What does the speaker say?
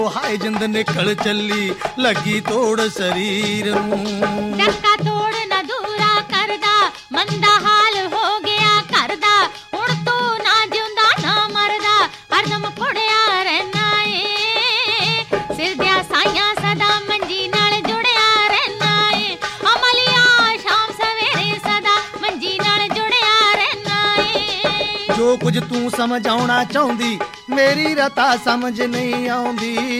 ਹਾਏ ਜਿੰਦ ਨਿਕਲ ਚੱਲੀ ਲੱਗੀ ਤੋੜ ਸਰੀਰ ਨੂੰ। ਡੱਕਾ ਤੋੜ ਨਾ ਦੂਰਾ ਕਰਦਾ ਮੰਦਾ ਹਾਲ ਹੋ ਗਿਆ ਘਰ ਦਾ। ਹੁਣ ਤੂੰ ਨਾ ਜਿਉਂਦਾ ਨਾ ਮਰਦਾ ਹਰਦਮ ਕੁੜਿਆ ਰਹਿਣਾ ਏ। ਸਿਰ ਦਿਆ ਸਾਈਆਂ ਸਦਾ ਮੰਜੀ ਨਾਲ ਜੁੜਿਆ ਰਹਿਣਾ ਏ। ਅਮਲੀਆ ਸ਼ਾਮ ਸਵੇਰੇ ਸਦਾ ਮੰਜੀ ਨਾਲ ਜੁੜਿਆ ਰਹਿਣਾ ਏ। ਜੋ ਕੁਝ ਤੂੰ ਸਮਝਾਉਣਾ ਚਾਹੁੰਦੀ ਮੇਰੀ ਰਤਾ ਸਮਝ ਨਹੀਂ ਆਉਂਦੀ।